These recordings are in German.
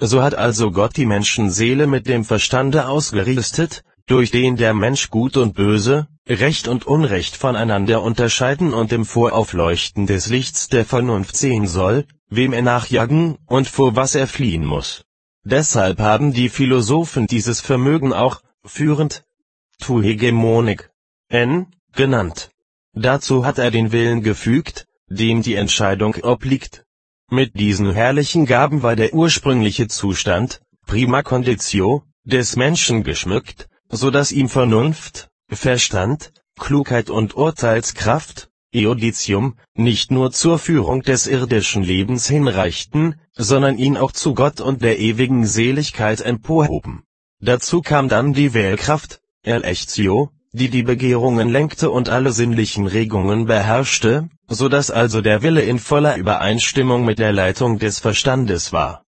So hat also Gott die Menschenseele mit dem Verstande ausgerüstet, durch den der Mensch Gut und Böse, Recht und Unrecht voneinander unterscheiden und im Voraufleuchten des Lichts der Vernunft sehen soll, wem er nachjagen und vor was er fliehen muss. Deshalb haben die Philosophen dieses Vermögen auch, führend, Hegemonik genannt. Dazu hat er den Willen gefügt, dem die Entscheidung obliegt. Mit diesen herrlichen Gaben war der ursprüngliche Zustand, prima conditio, des Menschen geschmückt, so dass ihm Vernunft, Verstand, Klugheit und Urteilskraft, Euditium, nicht nur zur Führung des irdischen Lebens hinreichten, sondern ihn auch zu Gott und der ewigen Seligkeit emporhoben. Dazu kam dann die Wählkraft, Electio, die die Begehrungen lenkte und alle sinnlichen Regungen beherrschte, so dass also der Wille in voller Übereinstimmung mit der Leitung des Verstandes war.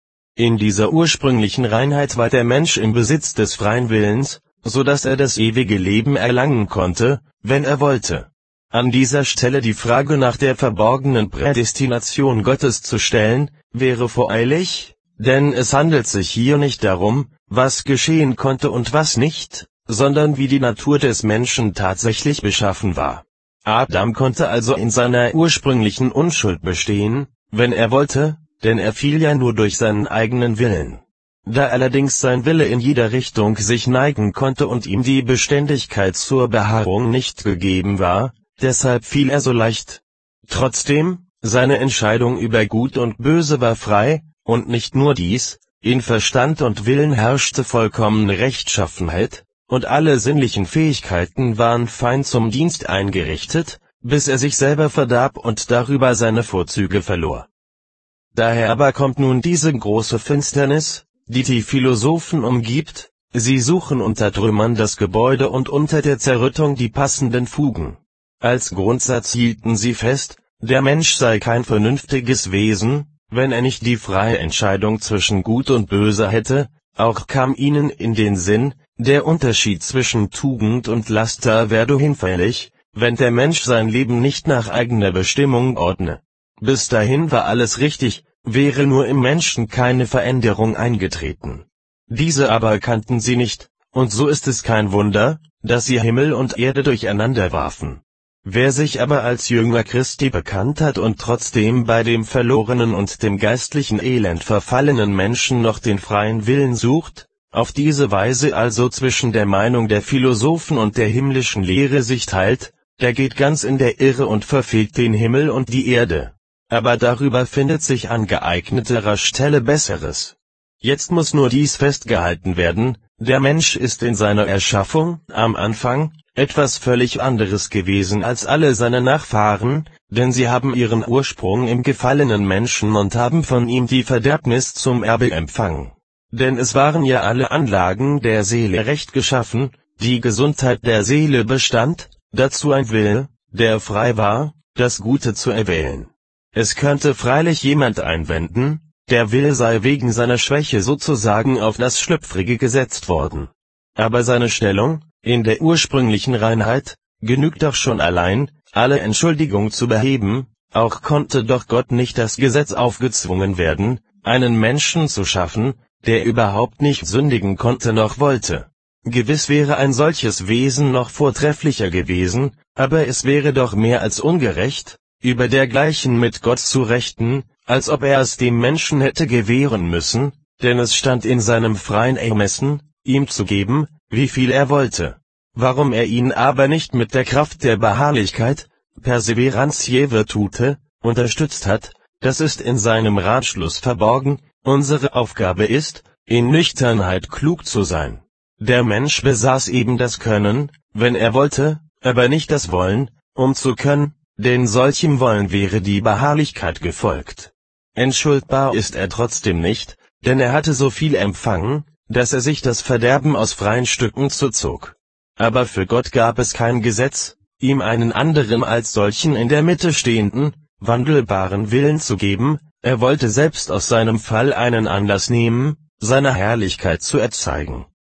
In dieser ursprünglichen Reinheit war der Mensch im Besitz des freien Willens, so dass er das ewige Leben erlangen konnte, wenn er wollte. An dieser Stelle die Frage nach der verborgenen Prädestination Gottes zu stellen, wäre voreilig, denn es handelt sich hier nicht darum, was geschehen konnte und was nicht, sondern wie die Natur des Menschen tatsächlich beschaffen war. Adam konnte also in seiner ursprünglichen Unschuld bestehen, wenn er wollte, denn er fiel ja nur durch seinen eigenen Willen. Da allerdings sein Wille in jeder Richtung sich neigen konnte und ihm die Beständigkeit zur Beharrung nicht gegeben war, deshalb fiel er so leicht. Trotzdem, seine Entscheidung über Gut und Böse war frei, und nicht nur dies, in Verstand und Willen herrschte vollkommene Rechtschaffenheit, und alle sinnlichen Fähigkeiten waren fein zum Dienst eingerichtet, bis er sich selber verdarb und darüber seine Vorzüge verlor. Daher aber kommt nun diese große Finsternis, die die Philosophen umgibt, sie suchen unter Trümmern das Gebäude und unter der Zerrüttung die passenden Fugen. Als Grundsatz hielten sie fest, der Mensch sei kein vernünftiges Wesen, wenn er nicht die freie Entscheidung zwischen Gut und Böse hätte, auch kam ihnen in den Sinn, der Unterschied zwischen Tugend und Laster werde hinfällig, wenn der Mensch sein Leben nicht nach eigener Bestimmung ordne. Bis dahin war alles richtig, wäre nur im Menschen keine Veränderung eingetreten. Diese aber kannten sie nicht, und so ist es kein Wunder, dass sie Himmel und Erde durcheinander warfen. Wer sich aber als Jünger Christi bekannt hat und trotzdem bei dem verlorenen und dem geistlichen Elend verfallenen Menschen noch den freien Willen sucht, auf diese Weise also zwischen der Meinung der Philosophen und der himmlischen Lehre sich teilt, der geht ganz in der Irre und verfehlt den Himmel und die Erde. Aber darüber findet sich an geeigneterer Stelle Besseres. Jetzt muss nur dies festgehalten werden, der Mensch ist in seiner Erschaffung, am Anfang, etwas völlig anderes gewesen als alle seine Nachfahren, denn sie haben ihren Ursprung im gefallenen Menschen und haben von ihm die Verderbnis zum Erbe empfangen. Denn es waren ja alle Anlagen der Seele recht geschaffen, die Gesundheit der Seele bestand, dazu ein Wille, der frei war, das Gute zu erwählen. Es könnte freilich jemand einwenden, der Wille sei wegen seiner Schwäche sozusagen auf das Schlüpfrige gesetzt worden. Aber seine Stellung, in der ursprünglichen Reinheit, genügt doch schon allein, alle Entschuldigung zu beheben, auch konnte doch Gott nicht das Gesetz aufgezwungen werden, einen Menschen zu schaffen, der überhaupt nicht sündigen konnte noch wollte. Gewiss wäre ein solches Wesen noch vortrefflicher gewesen, aber es wäre doch mehr als ungerecht, über dergleichen mit Gott zu rechten, als ob er es dem Menschen hätte gewähren müssen, denn es stand in seinem freien Ermessen, ihm zu geben, wie viel er wollte. Warum er ihn aber nicht mit der Kraft der Beharrlichkeit, Perseverantiae virtute, unterstützt hat, das ist in seinem Ratschluss verborgen. Unsere Aufgabe ist, in Nüchternheit klug zu sein. Der Mensch besaß eben das Können, wenn er wollte, aber nicht das Wollen, um zu können, denn solchem Wollen wäre die Beharrlichkeit gefolgt. Entschuldbar ist er trotzdem nicht, denn er hatte so viel empfangen, dass er sich das Verderben aus freien Stücken zuzog. Aber für Gott gab es kein Gesetz, ihm einen anderen als solchen in der Mitte stehenden, wandelbaren Willen zu geben, er wollte selbst aus seinem Fall einen Anlass nehmen, seine Herrlichkeit zu erzeigen.